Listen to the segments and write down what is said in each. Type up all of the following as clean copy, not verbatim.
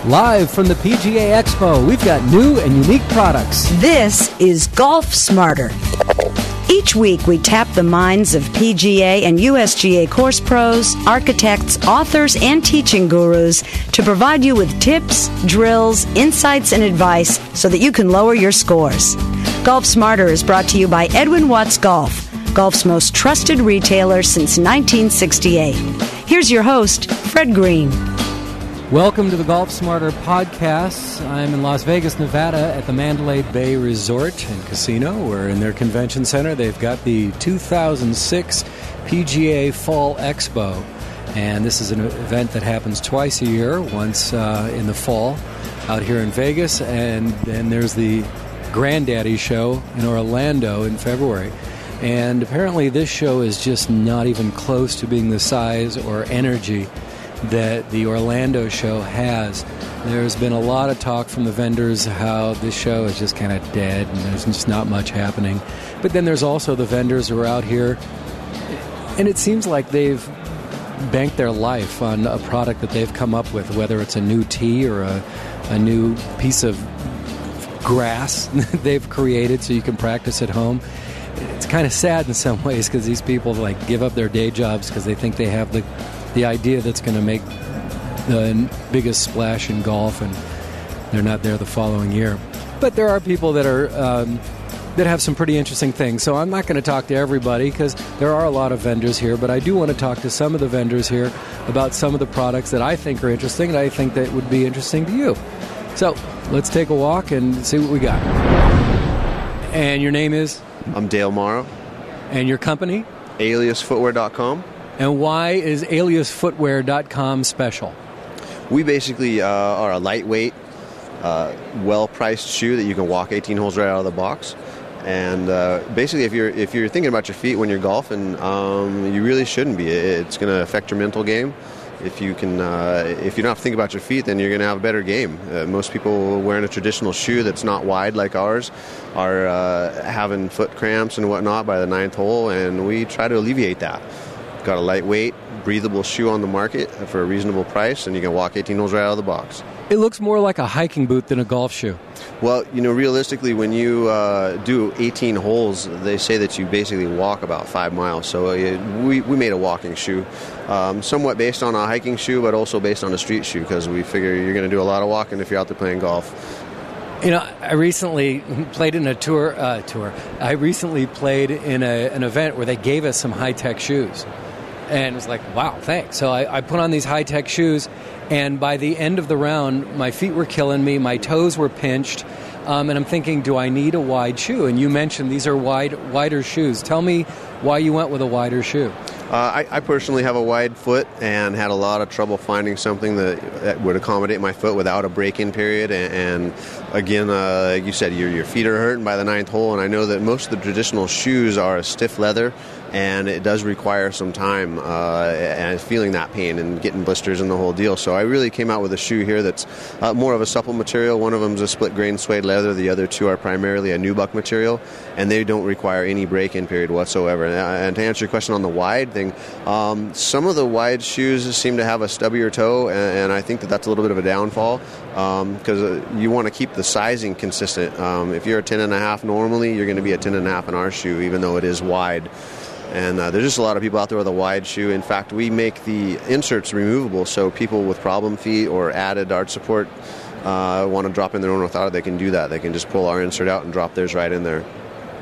Live from the PGA Expo, we've got new and unique products. This is Golf Smarter. Each week, we tap the minds of PGA and USGA course pros, architects, authors, and teaching gurus to provide you with tips, drills, insights, and advice so that you can lower your scores. Golf Smarter is brought to you by Edwin Watts Golf, golf's most trusted retailer since 1968. Here's your host, Fred Green. Welcome to the Golf Smarter podcast. I'm in Las Vegas, Nevada at the Mandalay Bay Resort and Casino. We're in their convention center. They've got the 2006 PGA Fall Expo. And this is an event that happens twice a year, once in the fall out here in Vegas, and then there's the Granddaddy Show in Orlando in February. And apparently this show is just not even close to being the size or energy that the Orlando show has. There's been a lot of talk from the vendors how this show is just kind of dead and there's just not much happening. But then there's also the vendors who are out here, and it seems like they've banked their life on a product that they've come up with, whether it's a new tee or a new piece of grass they've created so you can practice at home. It's kind of sad in some ways because these people like give up their day jobs because they think they have the idea that's going to make the biggest splash in golf, and they're not there the following year. But there are people that are that have some pretty interesting things. So I'm not going to talk to everybody because there are a lot of vendors here, but I do want to talk to some of the vendors here about some of the products that I think are interesting and I think that would be interesting to you. So let's take a walk and see what we got. And your name is? I'm Dale Morrow. And your company? AliasFootwear.com. And why is AliasFootwear.com special? We basically are a lightweight, well-priced shoe that you can walk 18 holes right out of the box. And basically, if you're thinking about your feet when you're golfing, you really shouldn't be. It's going to affect your mental game. If you don't have to think about your feet, then you're going to have a better game. Most people wearing a traditional shoe that's not wide like ours are having foot cramps and whatnot by the ninth hole, and we try to alleviate that. Got a lightweight, breathable shoe on the market for a reasonable price, and you can walk 18 holes right out of the box. It looks more like a hiking boot than a golf shoe. Well, realistically, when you do 18 holes, they say that you basically walk about 5 miles. So we made a walking shoe, somewhat based on a hiking shoe, but also based on a street shoe, because we figure you're going to do a lot of walking if you're out there playing golf. I recently played in a tour. I recently played in an event where they gave us some high-tech shoes. And it was like, wow, thanks. So I put on these high-tech shoes, and by the end of the round, my feet were killing me, my toes were pinched, and I'm thinking, do I need a wide shoe? And you mentioned these are wider shoes. Tell me why you went with a wider shoe. I personally have a wide foot and had a lot of trouble finding something that would accommodate my foot without a break-in period. And again, like you said, your feet are hurting by the ninth hole, and I know that most of the traditional shoes are a stiff leather, and it does require some time and feeling that pain and getting blisters and the whole deal. So I really came out with a shoe here that's more of a supple material. One of them is a split-grain suede leather. The other two are primarily a nubuck material, and they don't require any break-in period whatsoever. And to answer your question on the wide thing, some of the wide shoes seem to have a stubbier toe, and I think that's a little bit of a downfall because you want to keep the sizing consistent. If you're a 10.5 normally, you're going to be a 10.5 in our shoe, even though it is wide. And there's just a lot of people out there with a wide shoe. In fact, we make the inserts removable, so people with problem feet or added arch support want to drop in their own without it, they can do that. They can just pull our insert out and drop theirs right in there.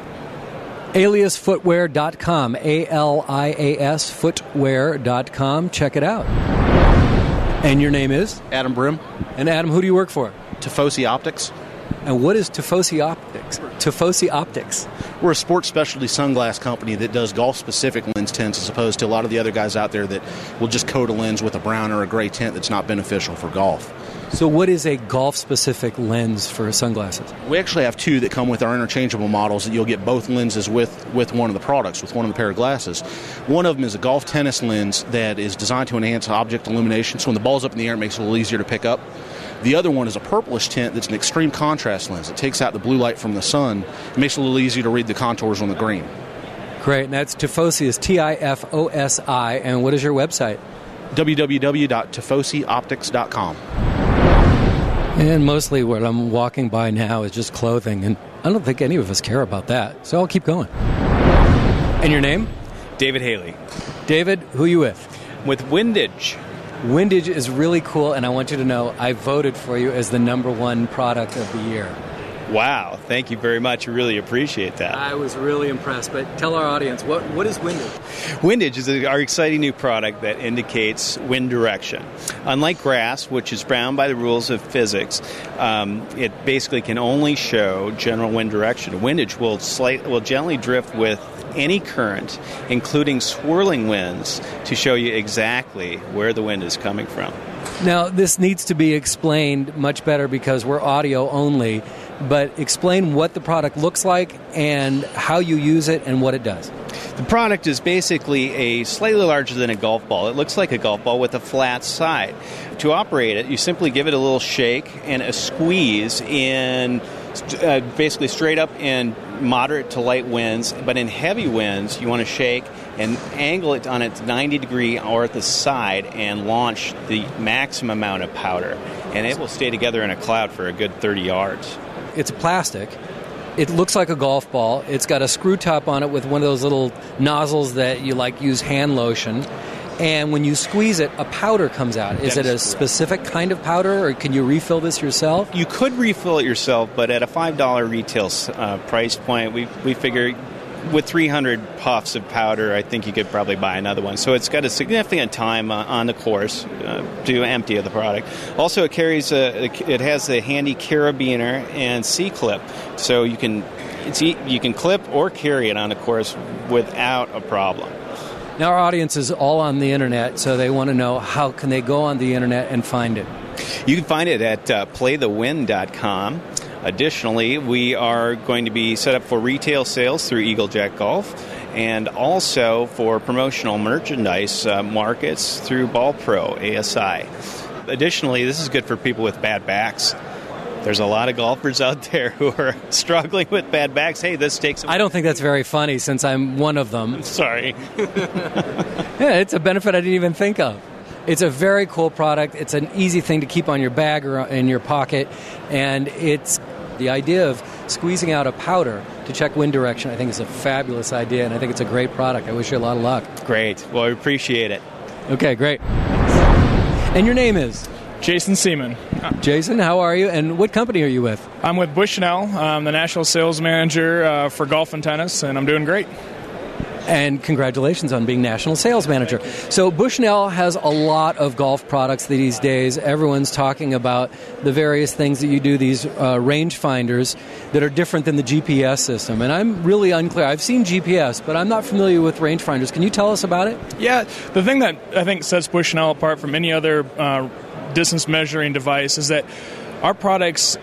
AliasFootwear.com, ALIAS Footwear.com. Check it out. And your name is? Adam Brim. And Adam, who do you work for? Tifosi Optics. And what is Tifosi Optics? Tifosi Optics. We're a sports specialty sunglass company that does golf-specific lens tints as opposed to a lot of the other guys out there that will just coat a lens with a brown or a gray tint that's not beneficial for golf. So what is a golf-specific lens for sunglasses? We actually have two that come with our interchangeable models that you'll get both lenses with one of the products, with one of the pair of glasses. One of them is a golf tennis lens that is designed to enhance object illumination, so when the ball's up in the air, it makes it a little easier to pick up. The other one is a purplish tint that's an extreme contrast lens. It takes out the blue light from the sun. It makes it a little easier to read the contours on the green. Great, and that's Tifosi, is Tifosi, and what is your website? www.tifosioptics.com. And mostly what I'm walking by now is just clothing, and I don't think any of us care about that, so I'll keep going. And your name? David Haley. David, who are you with? With Windage. Windage is really cool, and I want you to know I voted for you as the #1 product of the year. Wow, thank you very much. I really appreciate that. I was really impressed, but tell our audience, what is Windage? Windage is our exciting new product that indicates wind direction. Unlike grass, which is bound by the rules of physics, it basically can only show general wind direction. Windage will gently drift with any current, including swirling winds, to show you exactly where the wind is coming from. Now, this needs to be explained much better because we're audio only, but explain what the product looks like and how you use it and what it does. The product is basically a slightly larger than a golf ball. It looks like a golf ball with a flat side. To operate it, you simply give it a little shake and a squeeze in basically straight up in moderate to light winds, but in heavy winds, you want to shake and angle it on its 90-degree or at the side and launch the maximum amount of powder. And it will stay together in a cloud for a good 30 yards. It's plastic. It looks like a golf ball. It's got a screw top on it with one of those little nozzles that you use hand lotion. And when you squeeze it, a powder comes out. Is it a specific kind of powder, or can you refill this yourself? You could refill it yourself, but at a $5 retail price point, we figure with 300 puffs of powder, I think you could probably buy another one. So it's got a significant time on the course to empty of the product. Also, it has a handy carabiner and C-clip, so you can clip or carry it on the course without a problem. Now, our audience is all on the internet, so they want to know how can they go on the internet and find it. You can find it at playthewind.com. Additionally, we are going to be set up for retail sales through Eagle Jet Golf and also for promotional merchandise markets through Ball Pro, ASI. Additionally, this is good for people with bad backs. There's a lot of golfers out there who are struggling with bad backs. Hey, this takes... I don't think that's very funny since I'm one of them. Sorry. Yeah, it's a benefit I didn't even think of. It's a very cool product. It's an easy thing to keep on your bag or in your pocket. And it's the idea of squeezing out a powder to check wind direction, I think is a fabulous idea, and I think it's a great product. I wish you a lot of luck. Great. Well, I appreciate it. Okay, great. And your name is? Jason Seaman. Jason, how are you? And what company are you with? I'm with Bushnell. I'm the national sales manager for golf and tennis, and I'm doing great. And congratulations on being national sales manager. So Bushnell has a lot of golf products these days. Everyone's talking about the various things that you do, these rangefinders that are different than the GPS system. And I'm really unclear. I've seen GPS, but I'm not familiar with rangefinders. Can you tell us about it? Yeah, the thing that I think sets Bushnell apart from any other distance measuring device is that our products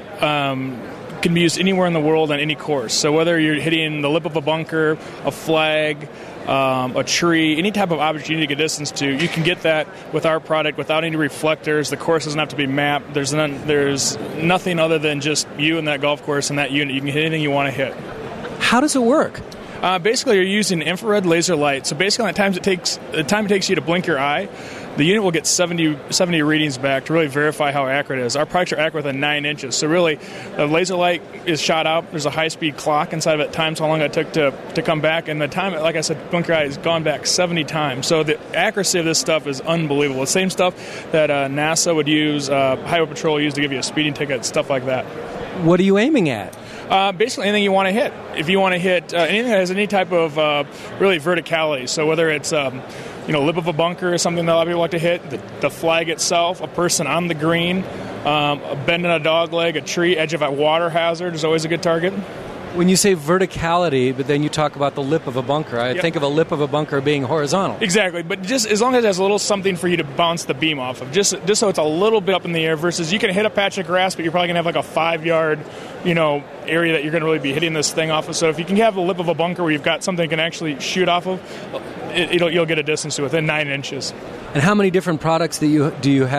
can be used anywhere in the world on any course. So whether you're hitting the lip of a bunker, a flag, a tree, any type of object you need to get distance to, you can get that with our product without any reflectors. The course doesn't have to be mapped. There's nothing other than just you and that golf course and that unit. You can hit anything you want to hit. How does it work? Basically, you're using infrared laser light. So basically, the time it takes you to blink your eye, the unit will get 70 readings back to really verify how accurate it is. Our products are accurate within 9 inches. So really, the laser light is shot out. There's a high-speed clock inside of it. Times how long it took to come back. And the time, like I said, blink your eye has gone back 70 times. So the accuracy of this stuff is unbelievable. The same stuff that NASA would use, Highway Patrol would use to give you a speeding ticket, stuff like that. What are you aiming at? Basically anything you want to hit. If you want to hit anything that has any type of really verticality, so whether it's lip of a bunker is something that a lot of people like to hit, the flag itself, a person on the green, a bend in a dog leg, a tree, edge of a water hazard is always a good target. When you say verticality, but then you talk about the lip of a bunker, I think of a lip of a bunker being horizontal. Exactly, but just as long as it has a little something for you to bounce the beam off of, just so it's a little bit up in the air versus you can hit a patch of grass, but you're probably going to have like a 5-yard, area that you're going to really be hitting this thing off of. So if you can have the lip of a bunker where you've got something you can actually shoot off of, you'll get a distance to within 9 inches. And how many different products do you have?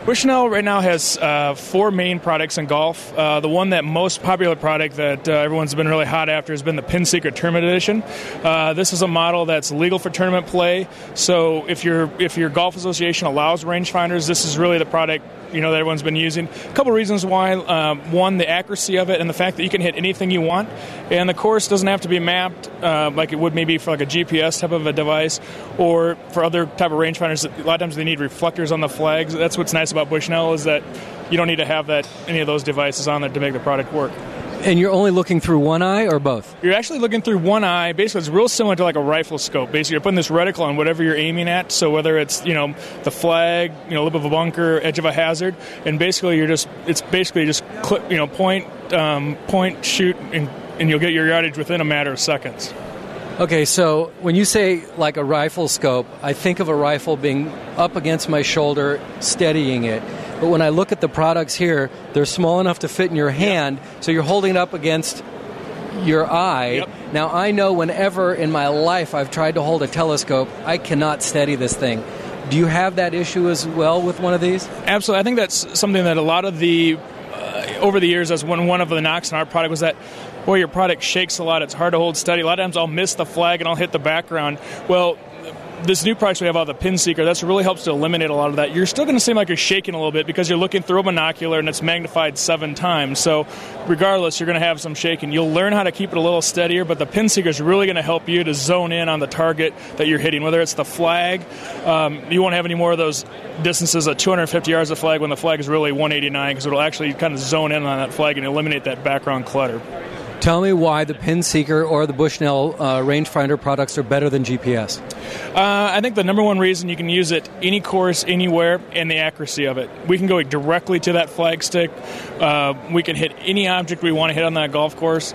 Bushnell right now has 4 main products in golf. The one that most popular product that everyone's been really hot after has been the Pin Seeker Tournament Edition. This is a model that's legal for tournament play. So if your golf association allows rangefinders, this is really the product that everyone's been using. A couple reasons why. One, the accuracy of it and the fact that you can hit anything you want. And the course doesn't have to be mapped like it would maybe for like a GPS type of a device or for other type of rangefinders. A lot of times they need reflectors on the flags. That's what's nice about Bushnell is that you don't need to have any of those devices on there to make the product work. And you're only looking through one eye or both? You're actually looking through one eye. Basically, it's real similar to like a rifle scope. Basically, you're putting this reticle on whatever you're aiming at. So whether it's the flag, lip of a bunker, edge of a hazard, and basically it's basically just clip, point, shoot, and you'll get your yardage within a matter of seconds. Okay, so when you say like a rifle scope, I think of a rifle being up against my shoulder, steadying it. But when I look at the products here, they're small enough to fit in your hand, so you're holding it up against your eye. Yep. Now, I know whenever in my life I've tried to hold a telescope, I cannot steady this thing. Do you have that issue as well with one of these? Absolutely. I think that's something that a lot of over the years, as one of the knocks on our product was that, boy, your product shakes a lot. It's hard to hold steady. A lot of times I'll miss the flag and I'll hit the background. Well, this new product we have out, the Pin Seeker, that really helps to eliminate a lot of that. You're still going to seem like you're shaking a little bit because you're looking through a binocular and it's magnified 7 times. So regardless, you're going to have some shaking. You'll learn how to keep it a little steadier, but the Pin Seeker is really going to help you to zone in on the target that you're hitting, whether it's the flag. You won't have any more of those distances at 250 yards of flag when the flag is really 189 because it'll actually kind of zone in on that flag and eliminate that background clutter. Tell me why the Pin Seeker or the Bushnell rangefinder products are better than GPS. I think the number one reason you can use it any course, anywhere, and the accuracy of it. We can go directly to that flag stick. We can hit any object we want to hit on that golf course.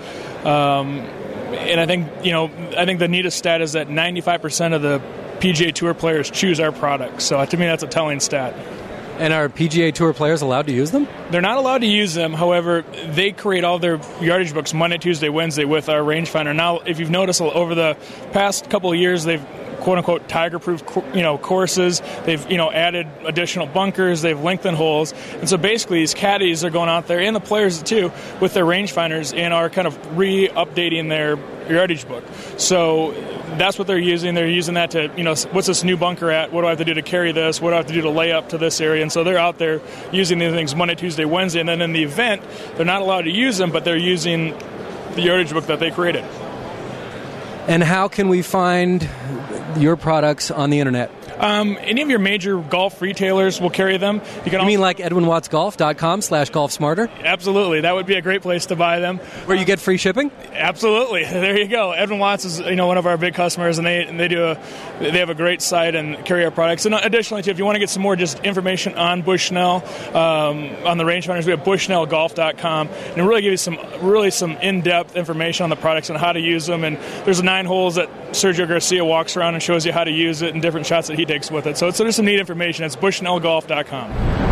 And I think the neatest stat is that 95% of the PGA Tour players choose our product. So to me, that's a telling stat. And are PGA Tour players allowed to use them? They're not allowed to use them. However, they create all their yardage books Monday, Tuesday, Wednesday with our rangefinder. Now, if you've noticed over the past couple of years, they've quote-unquote tiger-proof courses. They've added additional bunkers. They've lengthened holes. And so basically these caddies are going out there, and the players too, with their rangefinders and are kind of re-updating their yardage book. So that's what they're using. They're using that to, what's this new bunker at? What do I have to do to carry this? What do I have to do to lay up to this area? And so they're out there using these things Monday, Tuesday, Wednesday. And then in the event, they're not allowed to use them, but they're using the yardage book that they created. And how can we find your products on the internet? Any of your major golf retailers will carry them. You mean like EdwinWattsGolf.com/golfsmarter? Absolutely. That would be a great place to buy them. Where you get free shipping? Absolutely. There you go. Edwin Watts is one of our big customers, and they have a great site and carry our products. And additionally, too, if you want to get some more just information on Bushnell, on the rangefinders, we have BushnellGolf.com, and it really give you some in-depth information on the products and how to use them. And there's 9 holes that Sergio Garcia walks around and shows you how to use it and different shots that he takes with it. So there's some neat information. It's BushnellGolf.com.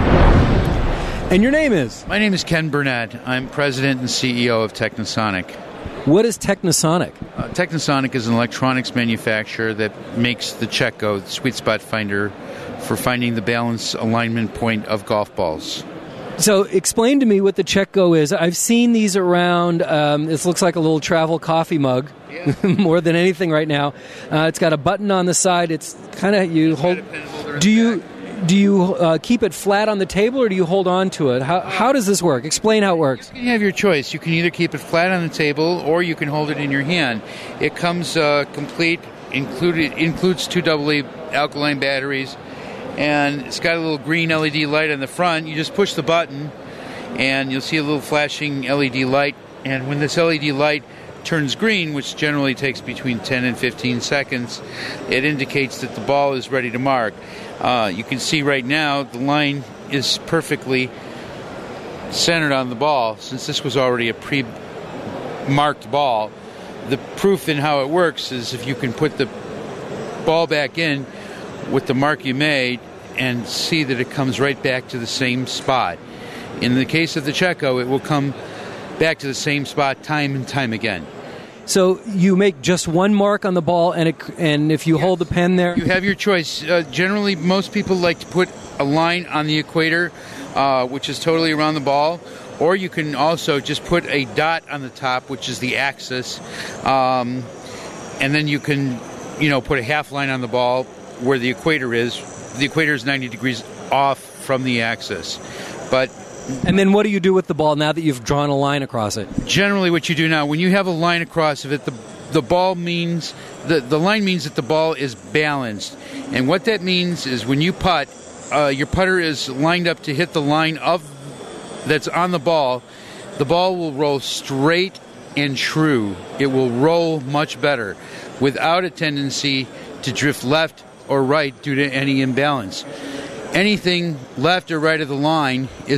And your name is? My name is Ken Burnett. I'm president and CEO of Technosonic. What is Technosonic? Technosonic is an electronics manufacturer that makes the Check-Go, the sweet spot finder, for finding the balance alignment point of golf balls. So explain to me what the Check-Go is. I've seen these around. This looks like a little travel coffee mug, more than anything right now. It's got a button on the side. It's kind of you hold. Do you keep it flat on the table or do you hold on to it? How does this work? Explain how it works. You have your choice. You can either keep it flat on the table or you can hold it in your hand. It comes complete. Includes 2 AA alkaline batteries. And it's got a little green LED light on the front. You just push the button, and you'll see a little flashing LED light. And when this LED light turns green, which generally takes between 10 and 15 seconds, it indicates that the ball is ready to mark. You can see right now the line is perfectly centered on the ball. Since this was already a pre-marked ball, the proof in how it works is if you can put the ball back in with the mark you made and see that it comes right back to the same spot. In the case of the Check-Go, it will come back to the same spot time and time again. So you make just one mark on the ball, and if you hold the pen there? You have your choice. Generally, most people like to put a line on the equator, which is totally around the ball, or you can also just put a dot on the top, which is the axis, and then you can, put a half line on the ball where the equator is. The equator is 90 degrees off from the axis. And then what do you do with the ball now that you've drawn a line across it? Generally what you do now, when you have a line across of it, the ball means, the line means that the ball is balanced. And what that means is when you putt, your putter is lined up to hit the line that's on the ball will roll straight and true. It will roll much better without a tendency to drift left or right due to any imbalance. Anything left or right of the line is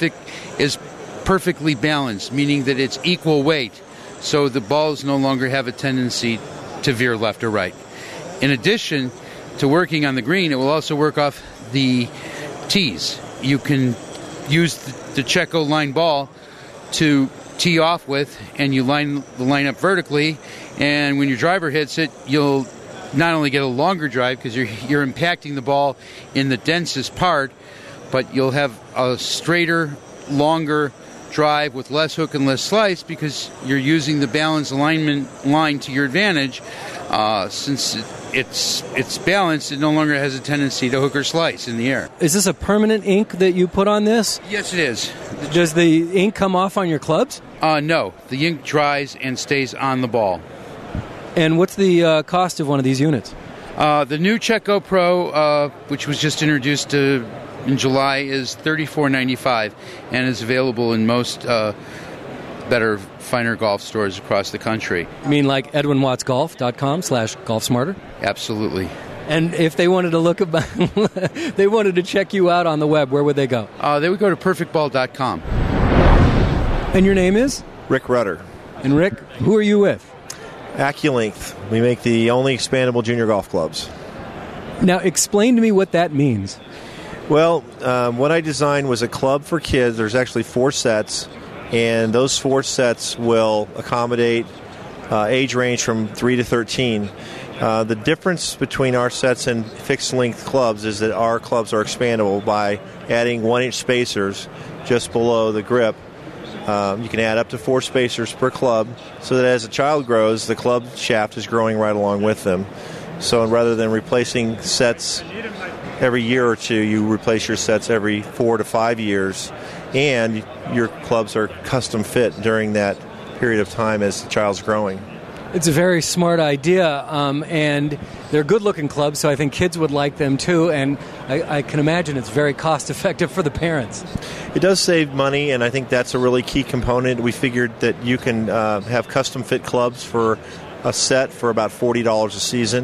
perfectly balanced, meaning that it's equal weight, so the balls no longer have a tendency to veer left or right. In addition to working on the green, it will also work off the tees. You can use the Checo line ball to tee off with, and you line the line up vertically, and when your driver hits it, you'll not only get a longer drive because you're impacting the ball in the densest part, but you'll have a straighter, longer drive with less hook and less slice because you're using the balance alignment line to your advantage. Since it's balanced, it no longer has a tendency to hook or slice in the air. Is this a permanent ink that you put on this? Yes, it is. Does the ink come off on your clubs? No. The ink dries and stays on the ball. And what's the cost of one of these units? The new Checo Pro, which was just introduced in July, is $34.95 and is available in most better, finer golf stores across the country. You mean like edwinwattsgolf.com/golfsmarter? Absolutely. And if they wanted to they wanted to check you out on the web, where would they go? They would go to perfectball.com. And your name is? Rick Rudder. And Rick, who are you with? AccuLength. We make the only expandable junior golf clubs. Now, explain to me what that means. Well, what I designed was a club for kids. There's actually 4 sets, and those 4 sets will accommodate age range from 3 to 13. The difference between our sets and fixed-length clubs is that our clubs are expandable by adding 1-inch spacers just below the grip. You can add up to 4 spacers per club, so that as a child grows, the club shaft is growing right along with them. So rather than replacing sets every year or two, you replace your sets every 4 to 5 years, and your clubs are custom fit during that period of time as the child's growing. It's a very smart idea, and they're good-looking clubs, so I think kids would like them too, and I can imagine it's very cost-effective for the parents. It does save money, and I think that's a really key component. We figured that you can have custom-fit clubs for a set for about $40 a season,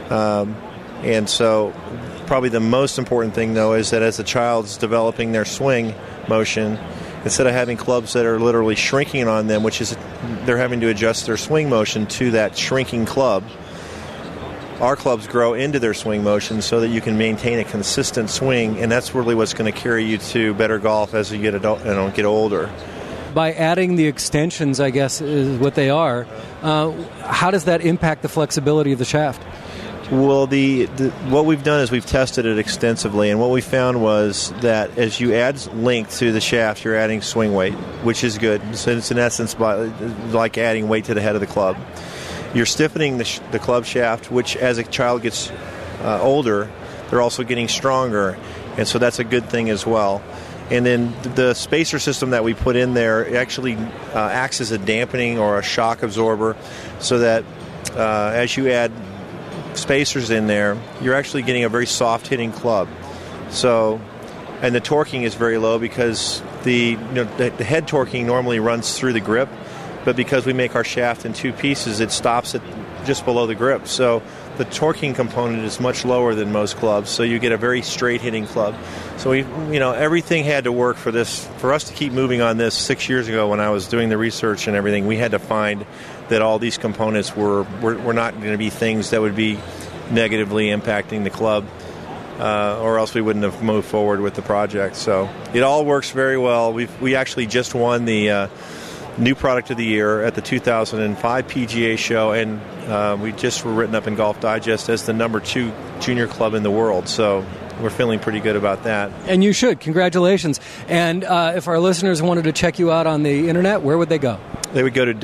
and so probably the most important thing, though, is that as the child's developing their swing motion, instead of having clubs that are literally shrinking on them, which is they're having to adjust their swing motion to that shrinking club, our clubs grow into their swing motion so that you can maintain a consistent swing, and that's really what's going to carry you to better golf as you get older. By adding the extensions, I guess, is what they are, how does that impact the flexibility of the shaft? Well, what we've done is we've tested it extensively, and what we found was that as you add length to the shaft, you're adding swing weight, which is good. So it's in essence like adding weight to the head of the club. You're stiffening the club shaft, which as a child gets older, they're also getting stronger, and so that's a good thing as well. And then the spacer system that we put in there actually acts as a dampening or a shock absorber, so that as you add spacers in there, you're actually getting a very soft hitting club. So, and the torquing is very low because the head torquing normally runs through the grip, but because we make our shaft in 2 pieces, it stops it just below the grip. So the torquing component is much lower than most clubs, so you get a very straight hitting club. So everything had to work for this. For us to keep moving on this 6 years ago when I was doing the research and everything, we had to find that all these components were not going to be things that would be negatively impacting the club, or else we wouldn't have moved forward with the project. So it all works very well. We actually just won the new product of the year at the 2005 PGA show, and we just were written up in Golf Digest as the #2 junior club in the world. So we're feeling pretty good about that. And you should. Congratulations. And if our listeners wanted to check you out on the internet, where would they go? They would go to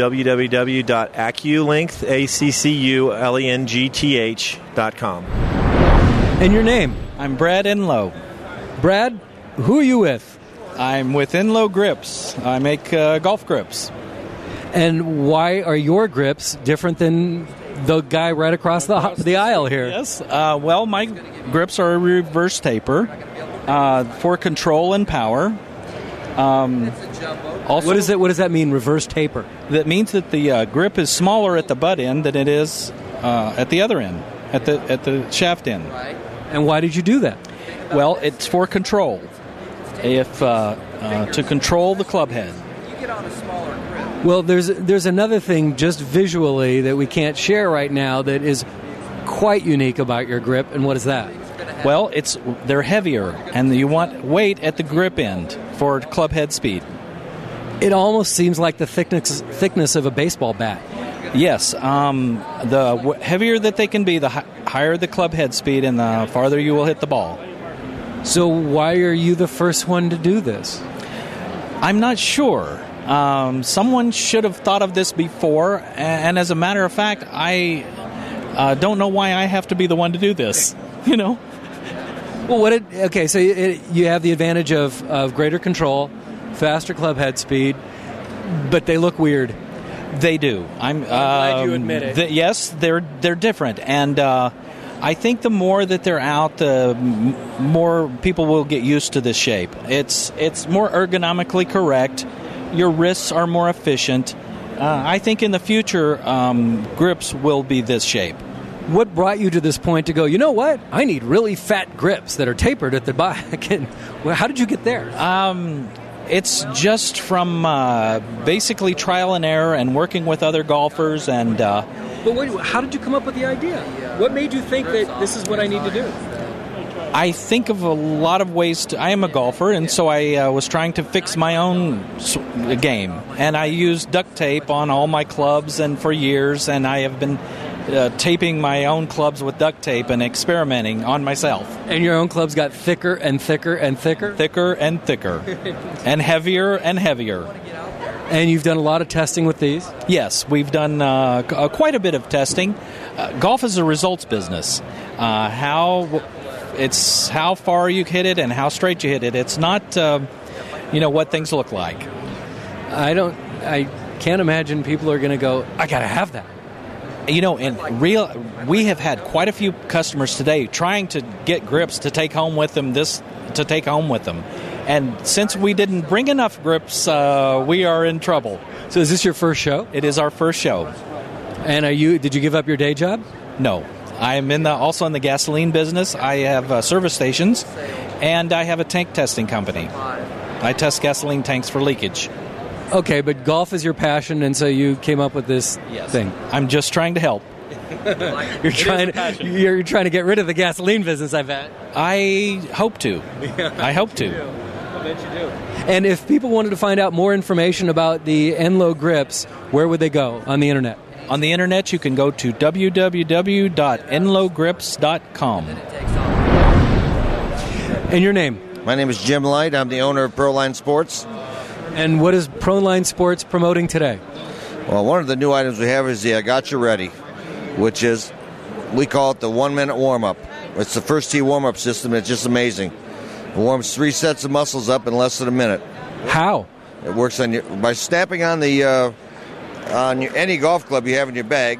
www.acculength.com. And your name? I'm Brad Enlow. Brad, who are you with? I'm with Enlow Grips. I make golf grips. And why are your grips different than the guy right across the aisle here? Yes. Well, my grips are a reverse taper for control and power. Also, what does that mean, reverse taper? That means that the grip is smaller at the butt end than it is at the other end, at the shaft end. And why did you do that? Well, it's for control. If to control the club head. Well, there's another thing just visually that we can't share right now that is quite unique about your grip, and what is that? Well, they're heavier, and you want weight at the grip end for club head speed. It almost seems like the thickness of a baseball bat. Yes, the heavier that they can be, the higher the club head speed, and the farther you will hit the ball. So why are you the first one to do this? I'm not sure. Someone should have thought of this before, and as a matter of fact, I don't know why I have to be the one to do this. You know. Well, so you have the advantage of greater control, faster club head speed, but they look weird. They do. I'm glad you admit it. Yes, they're different, and I think the more that they're out, the more people will get used to this shape. It's more ergonomically correct. Your wrists are more efficient. I think in the future, grips will be this shape. What brought you to this point to go, you know what? I need really fat grips that are tapered at the back. How did you get there? It's just from basically trial and error and working with other golfers. And But wait, how did you come up with the idea? What made you think that this is what I need to do? I think of a lot of ways I am a golfer, and so I was trying to fix my own game. And I used duct tape on all my clubs and for years, and I have been taping my own clubs with duct tape and experimenting on myself. And your own clubs got thicker and thicker and thicker? Thicker and thicker. And heavier and heavier. And you've done a lot of testing with these? Yes, we've done quite a bit of testing. Golf is a results business. It's how far you hit it and how straight you hit it. It's not, what things look like. I can't imagine people are going to go, I got to have that. We have had quite a few customers today trying to get grips to take home with them. And since we didn't bring enough grips, we are in trouble. So is this your first show? It is our first show. And did you give up your day job? No. I'm also in the gasoline business. I have service stations, and I have a tank testing company. I test gasoline tanks for leakage. Okay, but golf is your passion, and so you came up with this thing. I'm just trying to help. You're trying to get rid of the gasoline business, I bet. I hope to. I hope to. I bet you do. And if people wanted to find out more information about the Enlow grips, where would they go on the internet? On the internet, you can go to www.enlowgrips.com. And your name? My name is Jim Light. I'm the owner of Proline Sports. And what is Proline Sports promoting today? Well, one of the new items we have is the I Got You Ready, which is, we call it the 1-minute warm-up. It's the first tee warm-up system. It's just amazing. It warms 3 sets of muscles up in less than a minute. How? It works by snapping on any golf club you have in your bag.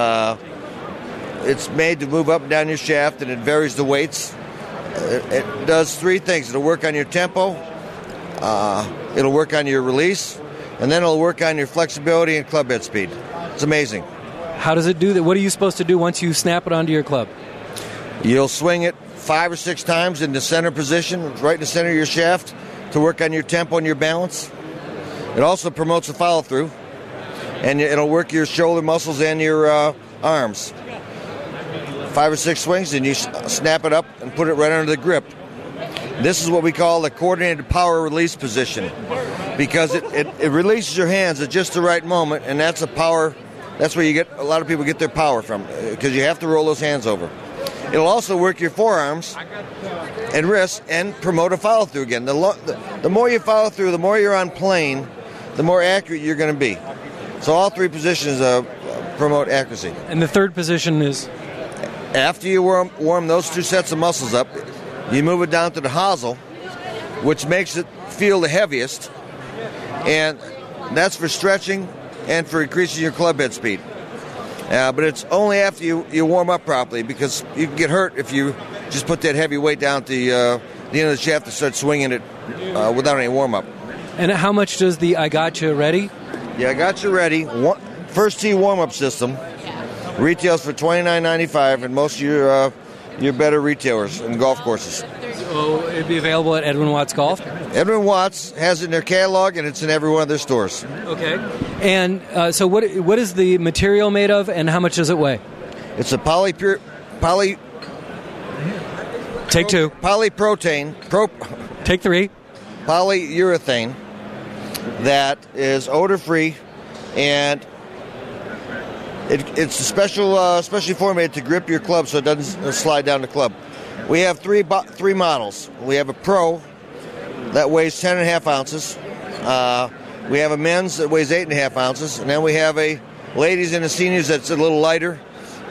It's made to move up and down your shaft, and it varies the weights. It does 3 things. It'll work on your tempo, it'll work on your release, and then it'll work on your flexibility and club head speed. It's amazing. How does it do that? What are you supposed to do once you snap it onto your club? You'll swing it 5 or 6 times in the center position, right in the center of your shaft, to work on your tempo and your balance. It also promotes a follow-through, and it'll work your shoulder muscles and your arms. 5 or 6 swings, and you snap it up and put it right under the grip. This is what we call the coordinated power release position, because it releases your hands at just the right moment, and that's a power. That's where a lot of people get their power from, because you have to roll those hands over. It'll also work your forearms and wrists and promote a follow-through again. The more you follow through, the more you're on plane, the more accurate you're going to be. So all three positions promote accuracy. And the third position is? After you warm those two sets of muscles up, you move it down to the hosel, which makes it feel the heaviest, and that's for stretching and for increasing your club head speed. But it's only after you warm up properly, because you can get hurt if you just put that heavy weight down to the end of the shaft and start swinging it without any warm up. And how much does the I Gotcha Ready? Yeah, I Gotcha Ready first tee warm up system retails for $29.95 in most of your better retailers and golf courses. So it'd be available at Edwin Watts Golf? Edwin Watts has it in their catalog, and it's in every one of their stores. Okay. And so what is the material made of, and how much does it weigh? It's a Take two. Polyprotein. Take three. Polyurethane that is odor-free, and it's specially formulated to grip your club so it doesn't slide down the club. We have three models. We have a Pro that weighs 10.5 ounces. We have a men's that weighs 8.5 ounces, and then we have a ladies and a seniors that's a little lighter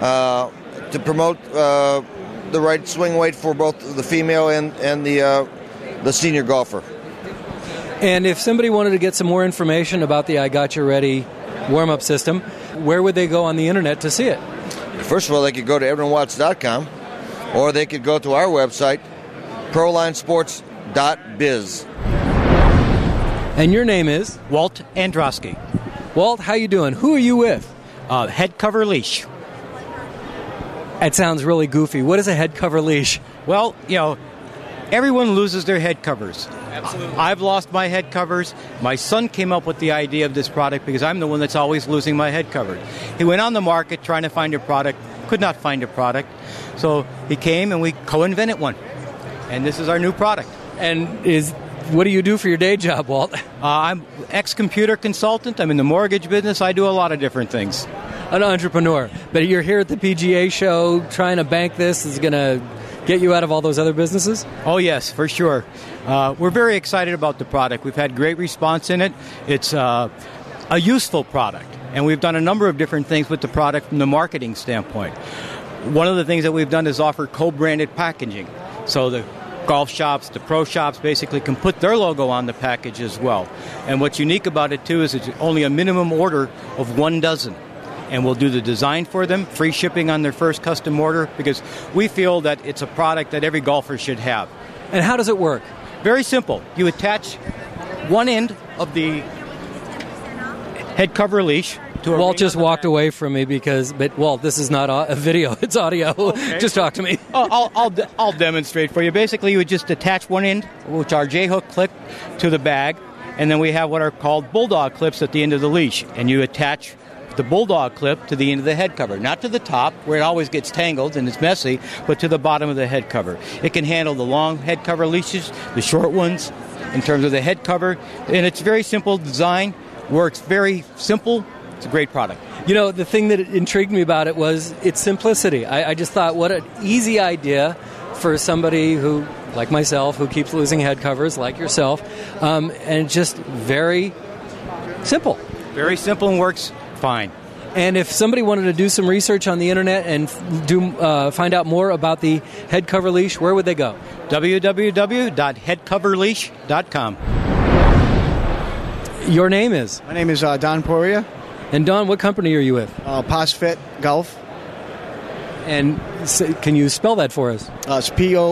to promote the right swing weight for both the female and the senior golfer. And if somebody wanted to get some more information about the I Gotcha Ready warm-up system, where would they go on the internet to see it? First of all, they could go to EdwinWatts.com, or they could go to our website, ProLineSports.biz. And your name is? Walt Androsky. Walt, how you doing? Who are you with? Head cover leash. That sounds really goofy. What is a head cover leash? Well, everyone loses their head covers. Absolutely. I've lost my head covers. My son came up with the idea of this product because I'm the one that's always losing my head cover. He went on the market trying to find a product, could not find a product. So he came and we co-invented one. And this is our new product. And what do you do for your day job, Walt? I'm ex-computer consultant. I'm in the mortgage business. I do a lot of different things. An entrepreneur. But you're here at the PGA show trying to bank this. Is going to get you out of all those other businesses? Oh, yes, for sure. We're very excited about the product. We've had great response in it. It's a useful product. And we've done a number of different things with the product from the marketing standpoint. One of the things that we've done is offer co-branded packaging. So the golf shops, the pro shops basically can put their logo on the package as well. And what's unique about it, too, is it's only a minimum order of 1 dozen. And we'll do the design for them, free shipping on their first custom order, because we feel that it's a product that every golfer should have. And how does it work? Very simple. You attach one end of the head cover leash to a Walt just walked away from me but Walt, this is not a video, it's audio. Okay. Just talk to me. I'll demonstrate for you. Basically, you would just attach one end, which are J-hook clip, to the bag, and then we have what are called bulldog clips at the end of the leash, and you attach the bulldog clip to the end of the head cover, not to the top where it always gets tangled and it's messy, but to the bottom of the head cover. It can handle the long head cover leashes, the short ones in terms of the head cover, and it's very simple design, works very simple. It's a great product. The thing that intrigued me about it was its simplicity. I just thought, what an easy idea for somebody who, like myself, who keeps losing head covers, like yourself, and just very simple. Very simple and works fine. And if somebody wanted to do some research on the internet and find out more about the head cover leash, where would they go? www.headcoverleash.com. Your name is? My name is Don Poria. And Don, what company are you with? POSFIT Golf. And can you spell that for us? It's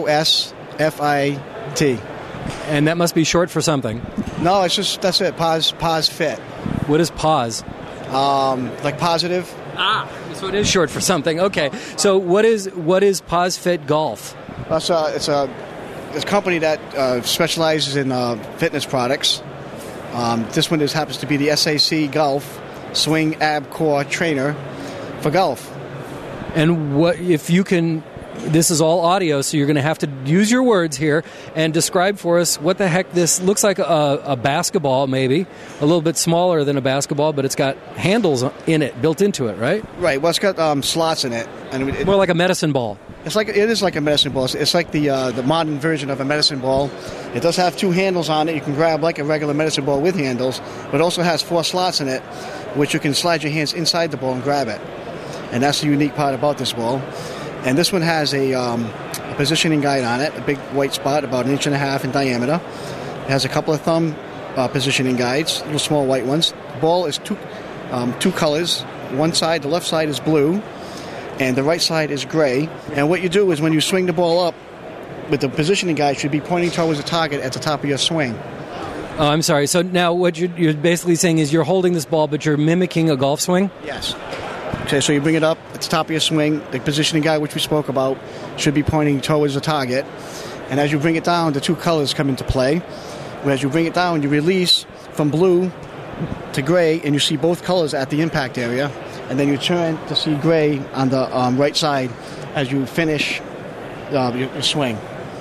POSFIT. And that must be short for something. No, that's it. POSFIT. What is POS? Like positive. So it is short for something. Okay. So what is POSFIT Golf? It's a company that specializes in fitness products. This one happens to be the SAC Golf Swing Ab Core Trainer for golf. And what if you can? This is all audio, so you're going to have to use your words here and describe for us what the heck this looks like. A basketball, maybe a little bit smaller than a basketball, but it's got handles in it, built into it, right? Right. Well, it's got slots in it, and more like a medicine ball. It is like a medicine ball. It's like the modern version of a medicine ball. It does have 2 handles on it. You can grab like a regular medicine ball with handles, but it also has 4 slots in it, which you can slide your hands inside the ball and grab it. And that's the unique part about this ball. And this one has a positioning guide on it, a big white spot about 1.5 inches in diameter. It has a couple of thumb positioning guides, little small white ones. The ball is two colors. One side, the left side is blue, and the right side is gray. And what you do is when you swing the ball up, with the positioning guide, you should be pointing towards the target at the top of your swing. Oh, I'm sorry. So now what you're basically saying is you're holding this ball, but you're mimicking a golf swing? Yes. Okay, so you bring it up at the top of your swing. The positioning guide, which we spoke about, should be pointing towards the target. And as you bring it down, the 2 colors come into play. As you bring it down, you release from blue to gray, and you see both colors at the impact area. And then you turn to see gray on the right side as you finish your swing.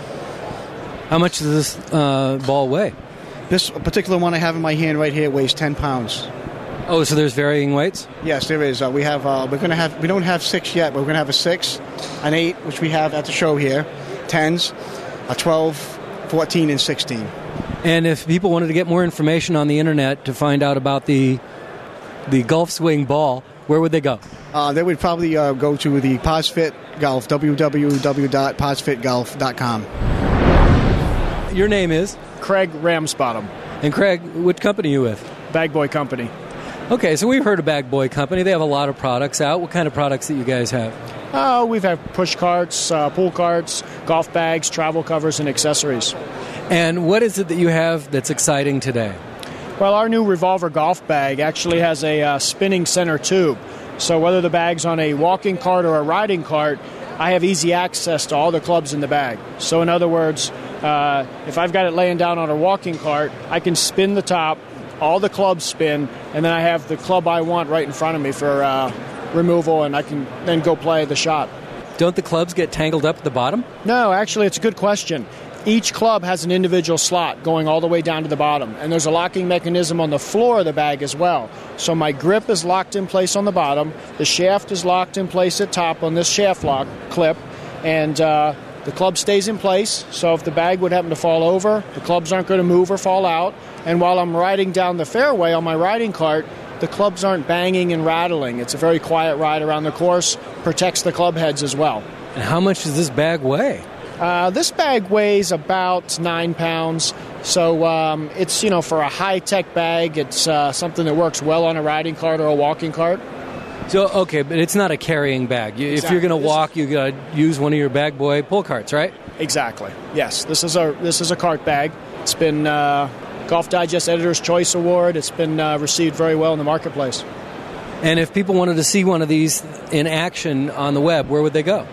How much does this ball weigh? This particular one I have in my hand right here weighs 10 pounds. Oh, so there's varying weights? Yes, there is. We don't have 6 yet, but we're going to have a 6, an 8, which we have at the show here, 10s, a 12, 14, and 16. And if people wanted to get more information on the internet to find out about the golf swing ball, where would they go? They would probably go to the PosFit Golf, www.posfitgolf.com. Your name is? Craig Ramsbottom. And Craig, which company are you with? Bag Boy Company. Okay, so we've heard of Bag Boy Company. They have a lot of products out. What kind of products that you guys have? We've had push carts, pool carts, golf bags, travel covers, and accessories. And what is it that you have that's exciting today? Well, our new Revolver golf bag actually has a spinning center tube. So whether the bag's on a walking cart or a riding cart, I have easy access to all the clubs in the bag. So in other words, if I've got it laying down on a walking cart, I can spin the top, all the clubs spin, and then I have the club I want right in front of me for removal, and I can then go play the shot. Don't the clubs get tangled up at the bottom? No, actually, it's a good question. Each club has an individual slot going all the way down to the bottom, and there's a locking mechanism on the floor of the bag as well. So my grip is locked in place on the bottom, the shaft is locked in place at top on this shaft lock clip, and the club stays in place. So if the bag would happen to fall over, the clubs aren't going to move or fall out. And while I'm riding down the fairway on my riding cart, the clubs aren't banging and rattling. It's a very quiet ride around the course, protects the club heads as well. And how much does this bag weigh? This bag weighs about 9 pounds, so it's, for a high-tech bag, it's something that works well on a riding cart or a walking cart. So, okay, but it's not a carrying bag. Exactly. If you're going to walk, you got to use one of your Bag Boy pull carts, right? Exactly. Yes, this is a cart bag. It's been Golf Digest Editor's Choice Award. It's been received very well in the marketplace. And if people wanted to see one of these in action on the web, where would they go?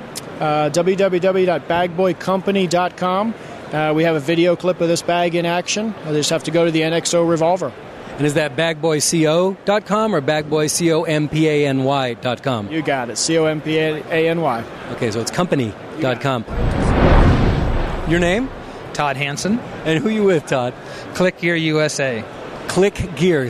www.bagboycompany.com. We have a video clip of this bag in action. They just have to go to the NXO Revolver. And is that bagboyco.com or bagboycompany.com? You got it. COMPANY. Okay, so it's company.com. Your name? Todd Hansen. And who are you with, Todd? Click Gear USA. Click Gear,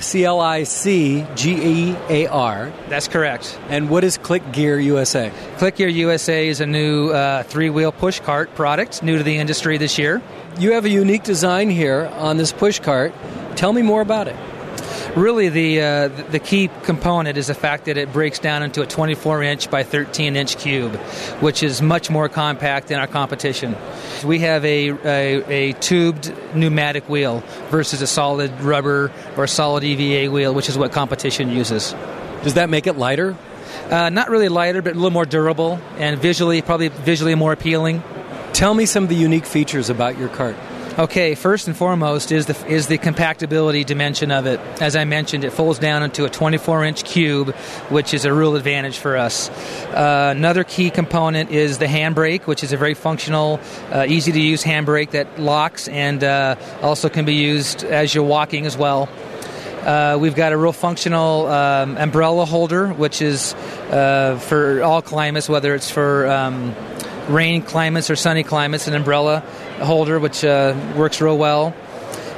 CLICGEAR. That's correct. And what is Click Gear USA? Click Gear USA is a new three-wheel push cart product, new to the industry this year. You have a unique design here on this push cart. Tell me more about it. Really, the key component is the fact that it breaks down into a 24-inch by 13-inch cube, which is much more compact than our competition. We have a tubed pneumatic wheel versus a solid rubber or solid EVA wheel, which is what competition uses. Does that make it lighter? Not really lighter, but a little more durable and probably visually more appealing. Tell me some of the unique features about your cart. Okay, first and foremost is the compactability dimension of it. As I mentioned, it folds down into a 24-inch cube, which is a real advantage for us. Another key component is the handbrake, which is a very functional, easy-to-use handbrake that locks and also can be used as you're walking as well. We've got a real functional umbrella holder, which is for all climates, whether it's for rain climates or sunny climates, an umbrella holder which works real well.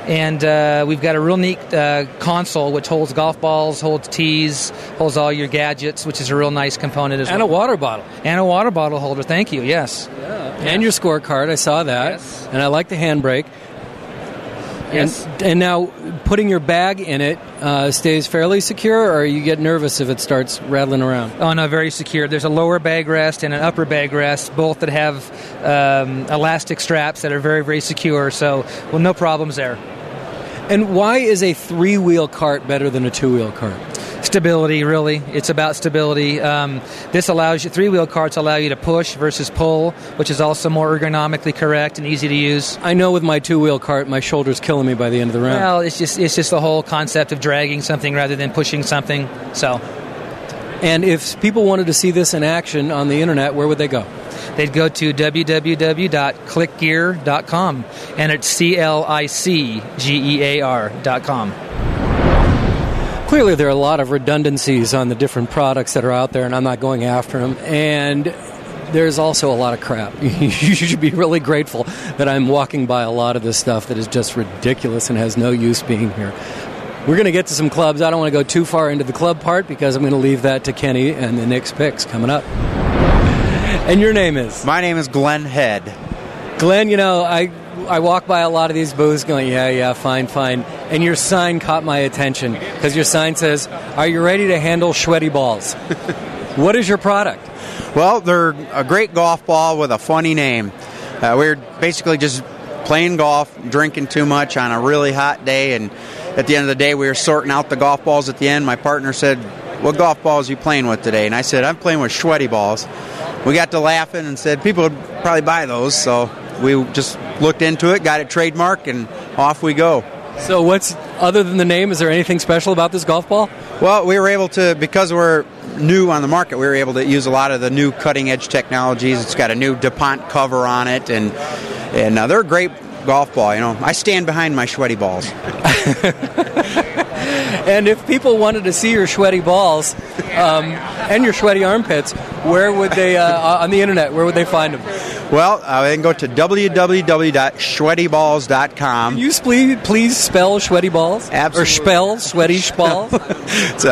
And we've got a real neat console which holds golf balls, holds tees, holds all your gadgets, which is a real nice component as well. And a water bottle. And a water bottle holder, thank you, yes. Yeah. And your scorecard, I saw that. Yes. And I like the handbrake. Yes. And now putting your bag in it stays fairly secure, or you get nervous if it starts rattling around? Oh, no, very secure. There's a lower bag rest and an upper bag rest, both that have elastic straps that are very, very secure. So, well, no problems there. And why is a 3-wheel cart better than a 2-wheel cart? Stability, really. It's about stability. This allows you, 3-wheel carts allow you to push versus pull, which is also more ergonomically correct and easy to use. I know with my 2-wheel cart, my shoulder's killing me by the end of the round. Well, it's just the whole concept of dragging something rather than pushing something. So, and if people wanted to see this in action on the internet, where would they go? They'd go to www.clickgear.com, and it's CLICGEAR.com. Clearly, there are a lot of redundancies on the different products that are out there, and I'm not going after them. And there's also a lot of crap. You should be really grateful that I'm walking by a lot of this stuff that is just ridiculous and has no use being here. We're going to get to some clubs. I don't want to go too far into the club part because I'm going to leave that to Kenny and the Nick's Picks coming up. And your name is? My name is Glenn Head. Glenn, you know, I walk by a lot of these booths going, yeah, fine. And your sign caught my attention because your sign says, "Are you ready to handle sweaty balls?" What is your product? Well, they're a great golf ball with a funny name. We're basically just playing golf, drinking too much on a really hot day, and at the end of the day, we were sorting out the golf balls at the end. My partner said, "What golf balls are you playing with today?" And I said, "I'm playing with sweaty balls." We got to laughing and said people would probably buy those, so we just looked into it, got it trademarked, and off we go. So what's, other than the name, is there anything special about this golf ball? Well, we were able to, because we're new on the market, we were able to use a lot of the new cutting-edge technologies. It's got a new DuPont cover on it, and they're a great golf ball. You know, I stand behind my sweaty balls. And if people wanted to see your sweaty balls and your sweaty armpits, where would they, on the internet, where would they find them? Well, they can go to www.sweatyballs.com. Can you please spell sweaty balls? Absolutely. Or spell sweaty balls? It's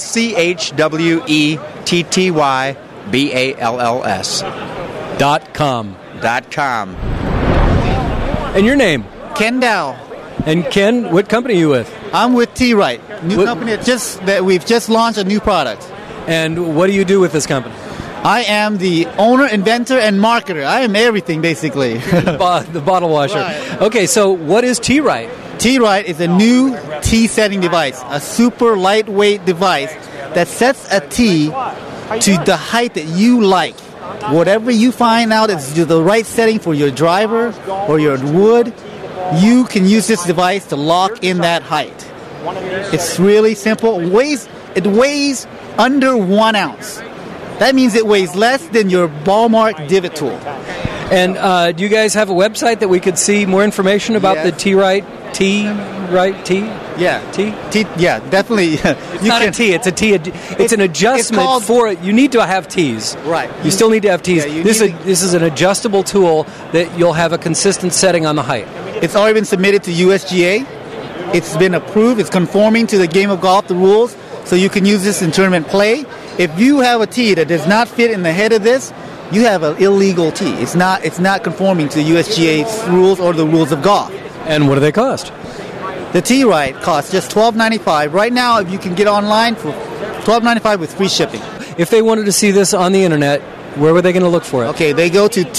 SCHWETTYBALLS. .com. And your name? Ken Dow. And Ken, what company are you with? I'm with T-Rite. New company that we've just launched a new product. And what do you do with this company? I am the owner, inventor, and marketer. I am everything, basically. The bottle washer. Right. Okay, so what is T-Rite? T-Rite is a new tee setting device, a super lightweight device that sets a tee to the height that you like. Whatever you find out is the right setting for your driver or your wood, you can use this device to lock in that height. It's really simple. It weighs under 1 ounce. That means it weighs less than your ball mark divot tool. And do you guys have a website that we could see more information about the T-Rite? T-Rite? T? Yeah. T? Yeah, definitely. It's not a T. It's a T. It's an adjustment for it. You need to have T's. Right. You still need to have T's. Yeah, this is an adjustable tool that you'll have a consistent setting on the height. It's already been submitted to USGA. It's been approved. It's conforming to the game of golf, the rules, so you can use this in tournament play. If you have a tee that does not fit in the head of this, you have an illegal tee. It's not conforming to the USGA's rules or the rules of golf. And what do they cost? The T-Rite costs just $12.95. Right now, if you can get online for $12.95 with free shipping. If they wanted to see this on the internet, where were they going to look for it? Okay, they go to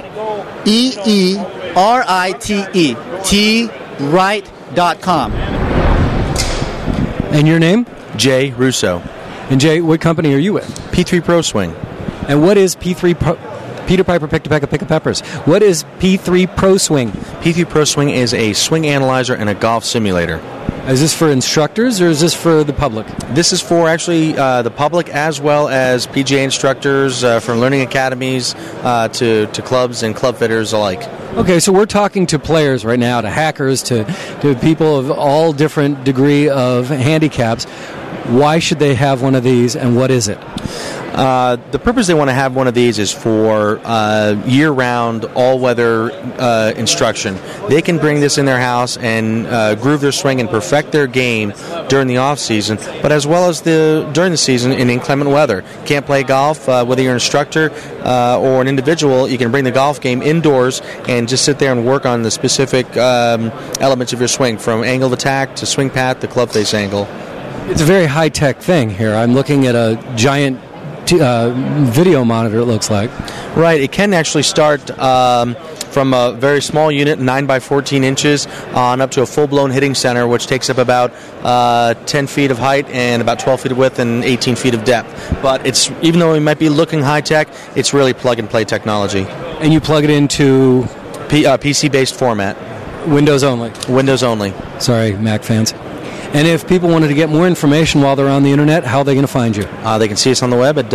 TEERITE, T-Rite.com. And your name? Jay Russo. And Jay, what company are you with? P3 Pro Swing. And what is P3 Pro? Peter Piper picked a peck of peppers. What is P3 Pro Swing? P3 Pro Swing is a swing analyzer and a golf simulator. Is this for instructors or is this for the public? This is for actually the public as well as PGA instructors, from learning academies to clubs and club fitters alike. Okay, so we're talking to players right now, to hackers, to people of all different degree of handicaps. Why should they have one of these, and what is it? The purpose they want to have one of these is for year-round, all-weather instruction. They can bring this in their house and groove their swing and perfect their game during the off-season, but as well as during the season in inclement weather. Can't play golf, whether you're an instructor or an individual, you can bring the golf game indoors and just sit there and work on the specific elements of your swing, from angle of attack to swing path to club face angle. It's a very high-tech thing here. I'm looking at a giant video monitor, it looks like. Right. It can actually start from a very small unit, 9 by 14 inches, on up to a full-blown hitting center, which takes up about 10 feet of height and about 12 feet of width and 18 feet of depth. But it's, even though it might be looking high-tech, it's really plug-and-play technology. And you plug it into? PC-based format. Windows only? Windows only. Sorry, Mac fans. And if people wanted to get more information while they're on the internet, how are they going to find you? They can see us on the web at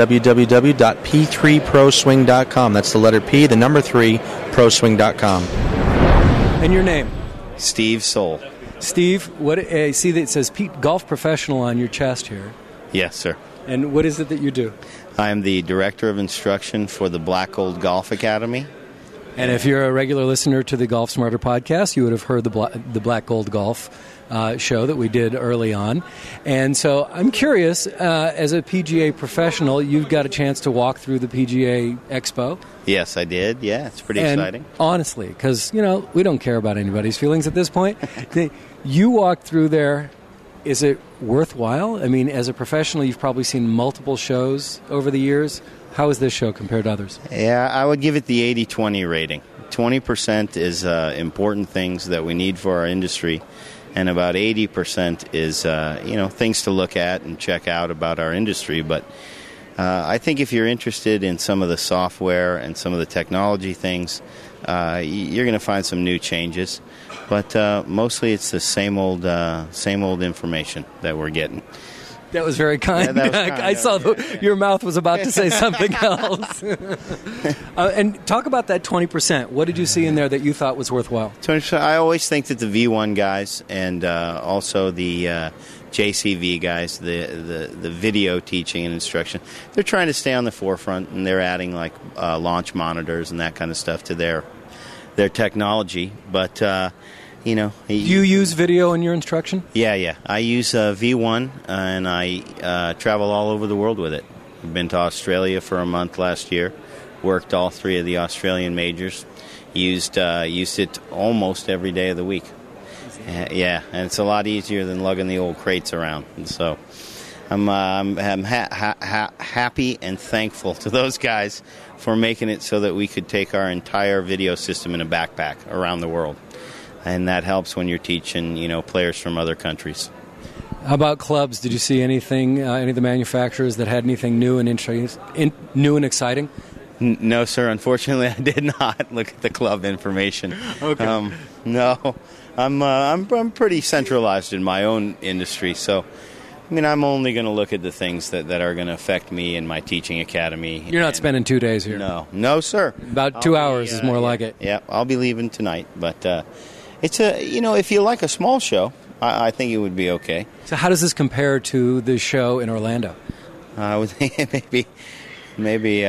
www.p3proswing.com. That's the letter P, the number 3, proswing.com. And your name? Steve Soul. Steve, what I see that it says Pete Golf Professional on your chest here. Yes, sir. And what is it that you do? I am the Director of Instruction for the Black Gold Golf Academy. And if you're a regular listener to the Golf Smarter podcast, you would have heard the Black Gold Golf show that we did early on. And so I'm curious, as a PGA professional, you've got a chance to walk through the PGA Expo. Yes, I did. Yeah, it's pretty exciting. Honestly, because, we don't care about anybody's feelings at this point. You walked through there. Is it worthwhile? I mean, as a professional, you've probably seen multiple shows over the years. How is this show compared to others? Yeah, I would give it the 80-20 rating. 20% is important things that we need for our industry, and about 80% is things to look at and check out about our industry. But I think if you're interested in some of the software and some of the technology things, you're going to find some new changes. But mostly it's the same old information that we're getting. That was very kind. Yeah, that was kind. I saw your mouth was about to say something else. And talk about that 20%. What did you see in there that you thought was worthwhile? 20%. I always think that the V1 guys and also the JCV guys, the video teaching and instruction, they're trying to stay on the forefront, and they're adding like launch monitors and that kind of stuff to their technology. But do you use video in your instruction? Yeah. I use V1, and I travel all over the world with it. I've been to Australia for a month last year, worked all 3 of the Australian majors, used it almost every day of the week. Yeah, and it's a lot easier than lugging the old crates around. And so I'm happy and thankful to those guys for making it so that we could take our entire video system in a backpack around the world. And that helps when you're teaching, players from other countries. How about clubs? Did you see anything, any of the manufacturers that had anything new and new and exciting? No, sir. Unfortunately, I did not look at the club information. Okay. No, I'm pretty centralized in my own industry, so I'm only going to look at the things that are going to affect me in my teaching academy. You're not spending 2 days here. No, sir. About 2 hours is more like it. Yeah, I'll be leaving tonight, but. It's if you like a small show, I think it would be okay. So how does this compare to the show in Orlando? I would think maybe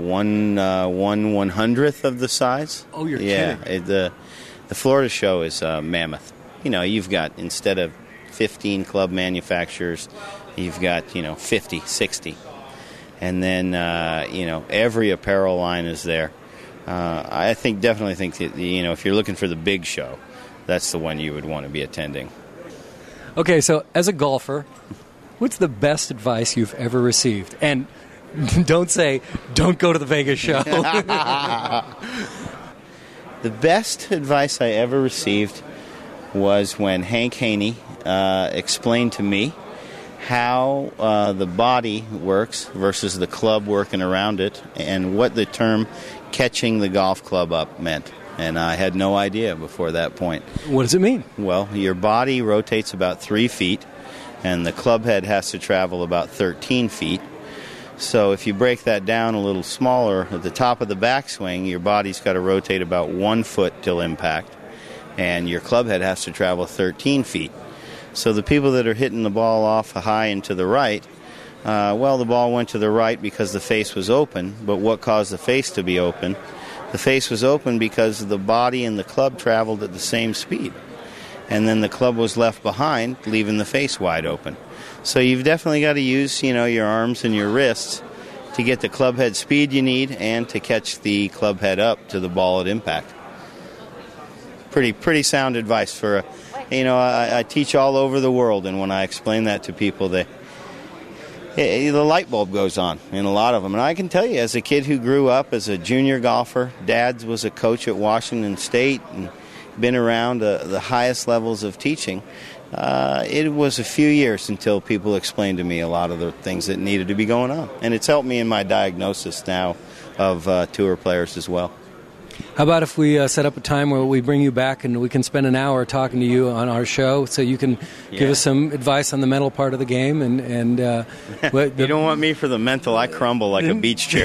1/100th of the size. Oh, you're kidding. Yeah, the Florida show is mammoth. You've got, instead of 15 club manufacturers, you've got 50, 60. And then every apparel line is there. I definitely think that if you're looking for the big show, that's the one you would want to be attending. Okay, so as a golfer, what's the best advice you've ever received? And don't say, don't go to the Vegas show. The best advice I ever received was when Hank Haney explained to me how the body works versus the club working around it, and what the term catching the golf club up meant. And I had no idea before that point. What does it mean? Well, your body rotates about 3 feet, and the club head has to travel about 13 feet. So if you break that down a little smaller, at the top of the backswing, your body's got to rotate about 1 foot till impact, and your club head has to travel 13 feet. So the people that are hitting the ball off high and to the right, the ball went to the right because the face was open, but what caused the face to be open? The face was open because the body and the club traveled at the same speed. And then the club was left behind, leaving the face wide open. So you've definitely got to use, your arms and your wrists to get the club head speed you need and to catch the club head up to the ball at impact. Pretty sound advice for, I teach all over the world, and when I explain that to people, the light bulb goes on in a lot of them. And I can tell you, as a kid who grew up as a junior golfer, Dad was a coach at Washington State and been around the highest levels of teaching. It was a few years until people explained to me a lot of the things that needed to be going on. And it's helped me in my diagnosis now of tour players as well. How about if we set up a time where we bring you back and we can spend an hour talking to you on our show so you can give us some advice on the mental part of the game? And You don't want me for the mental. I crumble like a beach chair.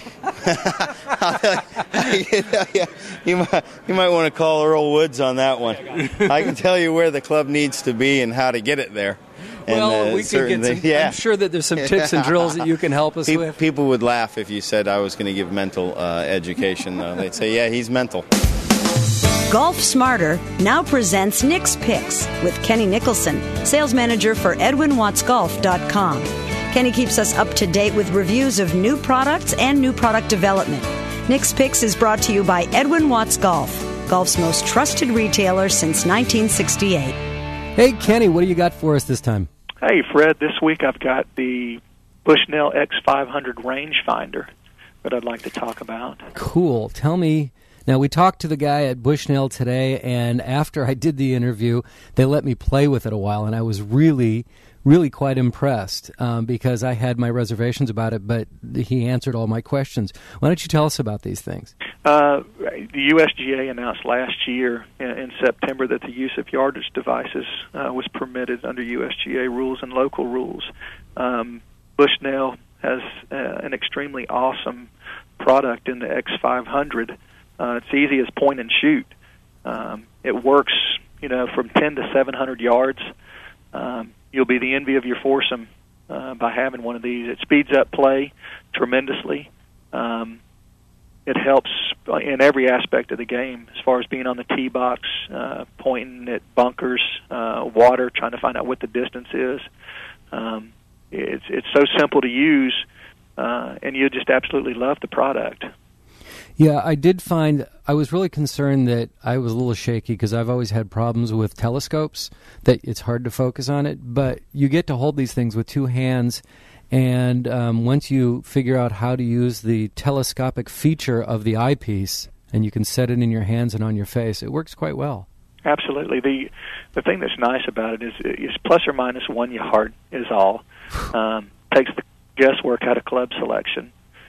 You might want to call Earl Woods on that one. I can tell you where the club needs to be and how to get it there. Well, we could get some, I'm sure that there's some tips and drills that you can help us with. People would laugh if you said I was going to give mental education, though. They'd say, yeah, he's mental. Golf Smarter now presents Nick's Picks with Kenny Nicholson, sales manager for EdwinWattsGolf.com. Kenny keeps us up to date with reviews of new products and new product development. Nick's Picks is brought to you by Edwin Watts Golf, golf's most trusted retailer since 1968. Hey, Kenny, what do you got for us this time? Hey, Fred, this week I've got the Bushnell X500 rangefinder that I'd like to talk about. Cool. Tell me. Now, we talked to the guy at Bushnell today, and after I did the interview, they let me play with it a while, and I was really quite impressed because I had my reservations about it, but he answered all my questions. Why don't you tell us about these things? The USGA announced last year in September that the use of yardage devices was permitted under USGA rules and local rules. Bushnell has an extremely awesome product in the X500. It's easy as point and shoot. It works, from 10 to 700 yards. You'll be the envy of your foursome by having one of these. It speeds up play tremendously. It helps in every aspect of the game, as far as being on the tee box, pointing at bunkers, water, trying to find out what the distance is. It's so simple to use, and you just absolutely love the product. Yeah, I did find I was really concerned that I was a little shaky because I've always had problems with telescopes, that it's hard to focus on it. But you get to hold these things with two hands, and once you figure out how to use the telescopic feature of the eyepiece, and you can set it in your hands and on your face, it works quite well. Absolutely. The thing that's nice about it is plus or minus 1 yard is all. Takes the guesswork out of club selection.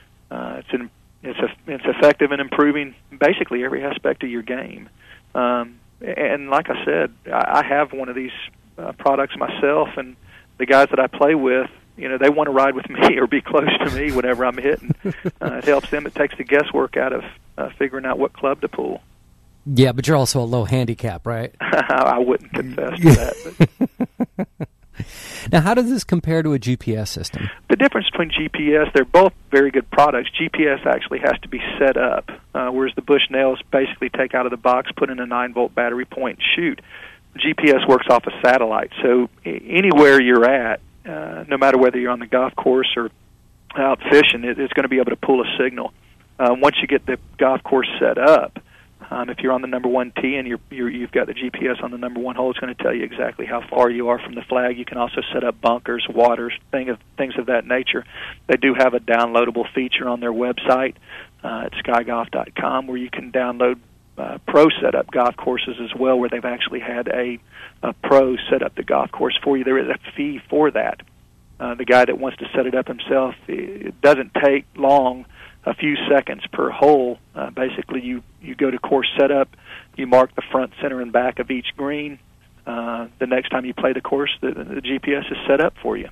It's effective in improving basically every aspect of your game. And like I said, I have one of these products myself, and the guys that I play with, they want to ride with me or be close to me whenever I'm hitting. It helps them. It takes the guesswork out of to out what club to pull. Yeah, but you're also a low handicap, right? I wouldn't confess to that. Now, how does this compare to a GPS system? The difference between GPS, they're both very good products. GPS actually has to be set up, whereas the Bushnells basically take out of the box, put in a 9-volt battery, point, and shoot. GPS works off a satellite, so anywhere you're at, no matter whether you're on the golf course or out fishing, it's going to be able to pull a signal. Once you get the golf course set up, if you're on the number one tee and you've got the GPS on the number one hole, it's going to tell you exactly how far you are from the flag. You can also set up bunkers, waters, things of that nature. They do have a downloadable feature on their website at skygolf.com where you can download pro setup golf courses as well, where they've actually had a pro set up the golf course for you. There is a fee for that. The guy that wants to set it up himself, it doesn't take long. A few seconds per hole. Basically, you go to course setup, you mark the front, center, and back of each green. The next time you play the course, the GPS is set up for you.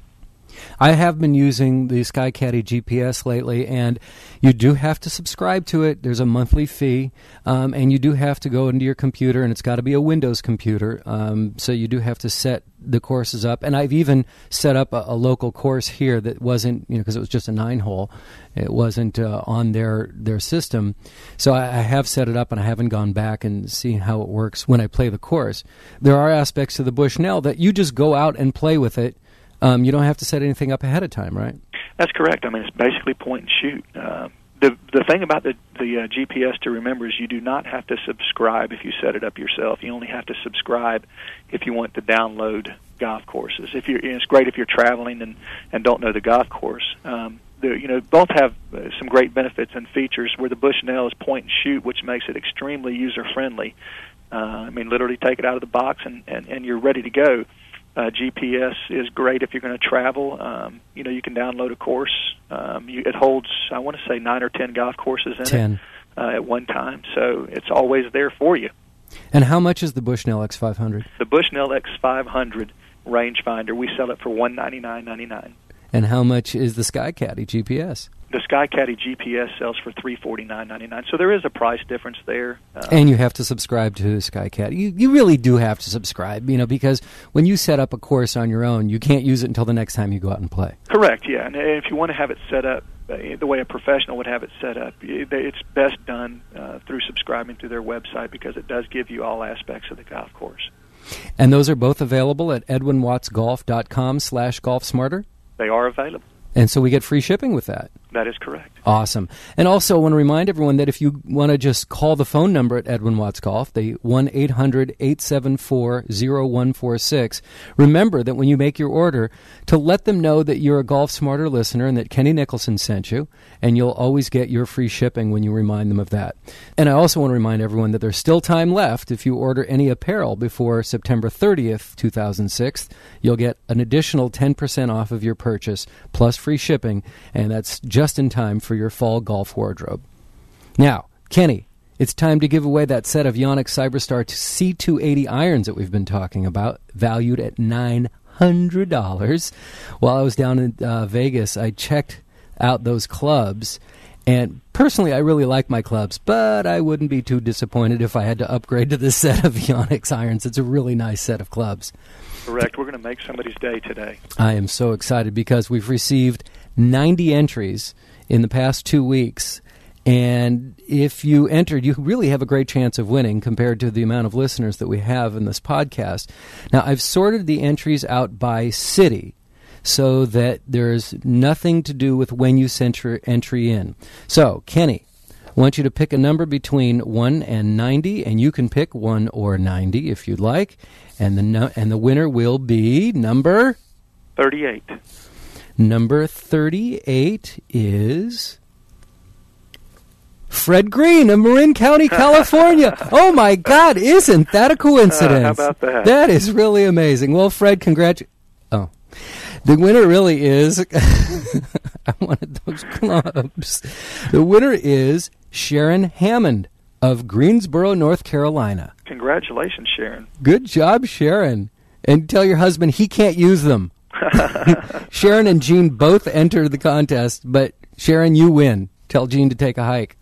I have been using the SkyCaddie GPS lately, and you do have to subscribe to it. There's a monthly fee, and you do have to go into your computer, and it's got to be a Windows computer, so you do have to set the courses up. And I've even set up a local course here that wasn't, because it was just a 9-hole. It wasn't on their system. So I have set it up, and I haven't gone back and seen how it works when I play the course. There are aspects to the Bushnell that you just go out and play with it. You don't have to set anything up ahead of time, right? That's correct. I mean, it's basically point and shoot. The thing about the GPS to remember is you do not have to subscribe if you set it up yourself. You only have to subscribe if you want to download golf courses. It's great if you're traveling and don't know the golf course. Both have some great benefits and features. Where the Bushnell is point and shoot, which makes it extremely user friendly. Literally take it out of the box and you're ready to go. GPS is great if you're going to travel. You can download a course. It holds, I want to say, 9 or 10 golf courses in it at one time, so it's always there for you. And how much is the Bushnell X500? The Bushnell X500 rangefinder, we sell it for $199.99. And how much is the SkyCaddie GPS? The SkyCaddie GPS sells for $349.99, so there is a price difference there. And you have to subscribe to SkyCaddie. You really do have to subscribe, because when you set up a course on your own, you can't use it until the next time you go out and play. Correct, yeah. And if you want to have it set up the way a professional would have it set up, it's best done through subscribing to their website because it does give you all aspects of the golf course. And those are both available at edwinwattsgolf.com/golfsmarter? They are available. And so we get free shipping with that. That is correct. Awesome. And also I want to remind everyone that if you want to just call the phone number at Edwin Watts Golf, the 1-800-874-0146, remember that when you make your order, to let them know that you're a Golf Smarter listener and that Kenny Nicholson sent you, and you'll always get your free shipping when you remind them of that. And I also want to remind everyone that there's still time left. If you order any apparel before September 30th, 2006, you'll get an additional 10% off of your purchase, plus free shipping, and that's just in time for your fall golf wardrobe. Now, Kenny, it's time to give away that set of Yonex Cyberstar C280 irons that we've been talking about, valued at $900. While I was down in Vegas, I checked out those clubs, and personally, I really like my clubs, but I wouldn't be too disappointed if I had to upgrade to this set of Yonex irons. It's a really nice set of clubs. Correct. We're going to make somebody's day today. I am so excited because we've received 90 entries in the past 2 weeks, and if you entered, you really have a great chance of winning compared to the amount of listeners that we have in this podcast. Now, I've sorted the entries out by city so that there's nothing to do with when you sent your entry in. So, Kenny, I want you to pick a number between 1 and 90, and you can pick 1 or 90 if you'd like, and the winner will be number 38. Number 38 is Fred Green of Marin County, California. Oh, my God, isn't that a coincidence? How about that? That is really amazing. Well, Fred, the winner really is I wanted those clubs. The winner is Sharon Hammond of Greensboro, North Carolina. Congratulations, Sharon. Good job, Sharon. And tell your husband he can't use them. Sharon and Gene both entered the contest, but Sharon, you win. Tell Gene to take a hike.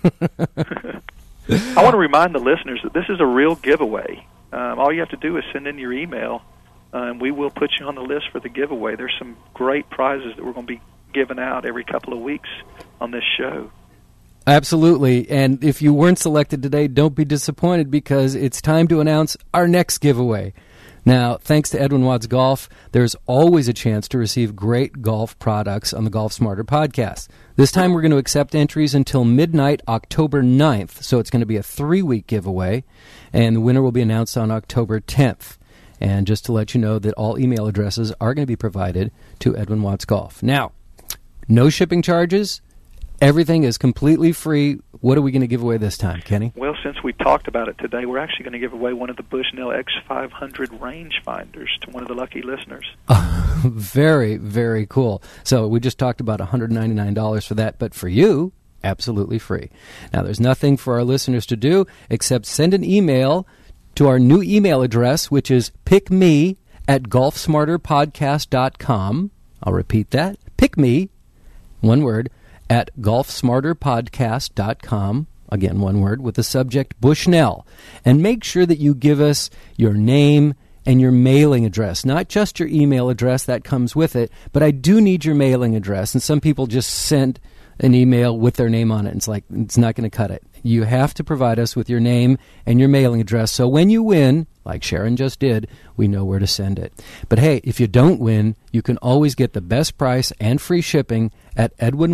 I want to remind the listeners that this is a real giveaway. All you have to do is send in your email, and we will put you on the list for the giveaway. There's some great prizes that we're going to be giving out every couple of weeks on this show. Absolutely. And if you weren't selected today, don't be disappointed because it's time to announce our next giveaway. Now, thanks to Edwin Watts Golf, there's always a chance to receive great golf products on the Golf Smarter podcast. This time we're going to accept entries until midnight, October 9th, so it's going to be a 3-week giveaway, and the winner will be announced on October 10th. And just to let you know that all email addresses are going to be provided to Edwin Watts Golf. Now, no shipping charges. Everything is completely free. What are we going to give away this time, Kenny? Well, since we talked about it today, we're actually going to give away one of the Bushnell X500 rangefinders to one of the lucky listeners. Very, very cool. So we just talked about $199 for that, but for you, absolutely free. Now, there's nothing for our listeners to do except send an email to our new email address, which is pickme@golfsmarterpodcast.com. I'll repeat that. Pick me, one word, at golfsmarterpodcast.com. Again, one word, with the subject Bushnell. And make sure that you give us your name and your mailing address. Not just your email address, that comes with it, but I do need your mailing address. And some people just send an email with their name on it. It's like, it's not going to cut it. You have to provide us with your name and your mailing address, so when you win, like Sharon just did, we know where to send it. But hey, if you don't win, you can always get the best price and free shipping at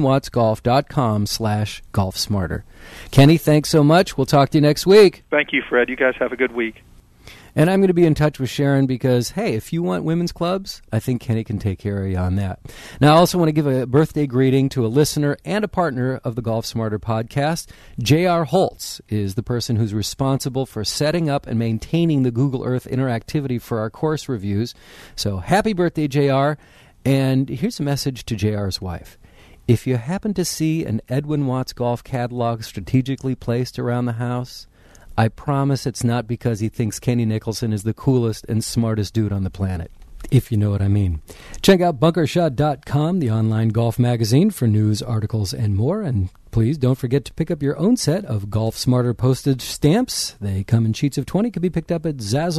edwinwattsgolf.com/golfsmarter. Kenny, thanks so much. We'll talk to you next week. Thank you, Fred. You guys have a good week. And I'm going to be in touch with Sharon because, hey, if you want women's clubs, I think Kenny can take care of you on that. Now, I also want to give a birthday greeting to a listener and a partner of the Golf Smarter podcast. J.R. Holtz is the person who's responsible for setting up and maintaining the Google Earth interactivity for our course reviews. So happy birthday, J.R. And here's a message to J.R.'s wife. If you happen to see an Edwin Watts golf catalog strategically placed around the house, I promise it's not because he thinks Kenny Nicholson is the coolest and smartest dude on the planet, if you know what I mean. Check out bunkershot.com, the online golf magazine, for news, articles, and more. And please don't forget to pick up your own set of Golf Smarter postage stamps. They come in sheets of 20, can be picked up at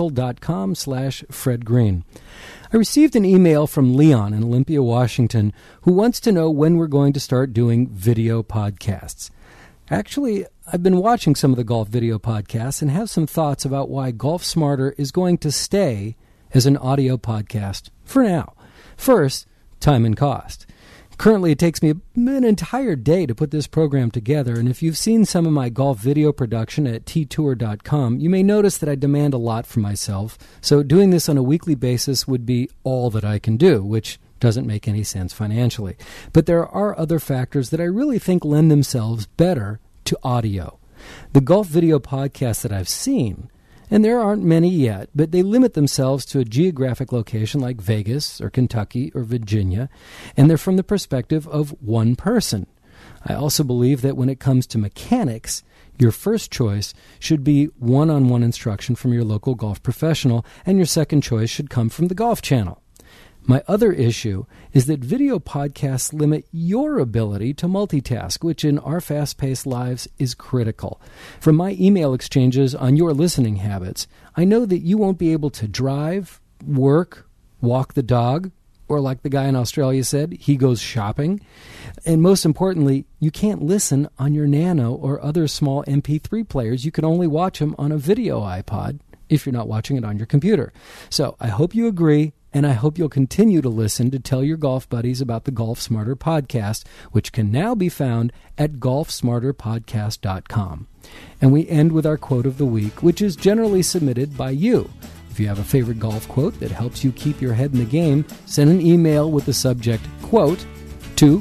Zazzle.com/FredGreen. I received an email from Leon in Olympia, Washington, who wants to know when we're going to start doing video podcasts. Actually, I've been watching some of the golf video podcasts and have some thoughts about why Golf Smarter is going to stay as an audio podcast for now. First, time and cost. Currently, it takes me an entire day to put this program together, and if you've seen some of my golf video production at ttour.com, you may notice that I demand a lot from myself, so doing this on a weekly basis would be all that I can do, which doesn't make any sense financially. But there are other factors that I really think lend themselves better to audio. The golf video podcasts that I've seen, and there aren't many yet, but they limit themselves to a geographic location like Vegas or Kentucky or Virginia, and they're from the perspective of one person. I also believe that when it comes to mechanics, your first choice should be one-on-one instruction from your local golf professional, and your second choice should come from the Golf Channel. My other issue is that video podcasts limit your ability to multitask, which in our fast-paced lives is critical. From my email exchanges on your listening habits, I know that you won't be able to drive, work, walk the dog, or like the guy in Australia said, he goes shopping. And most importantly, you can't listen on your Nano or other small MP3 players. You can only watch them on a video iPod if you're not watching it on your computer. So I hope you agree. And I hope you'll continue to listen to tell your golf buddies about the Golf Smarter podcast, which can now be found at golfsmarterpodcast.com. And we end with our quote of the week, which is generally submitted by you. If you have a favorite golf quote that helps you keep your head in the game, send an email with the subject quote to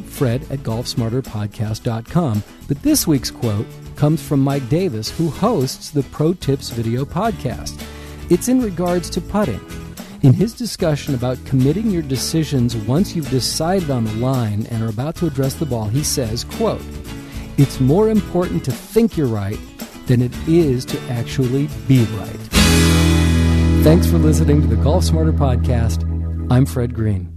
fred@golfsmarterpodcast.com. But this week's quote comes from Mike Davis, who hosts the Pro Tips video podcast. It's in regards to putting. In his discussion about committing your decisions once you've decided on the line and are about to address the ball, he says, quote, "It's more important to think you're right than it is to actually be right." Thanks for listening to the Golf Smarter podcast. I'm Fred Green.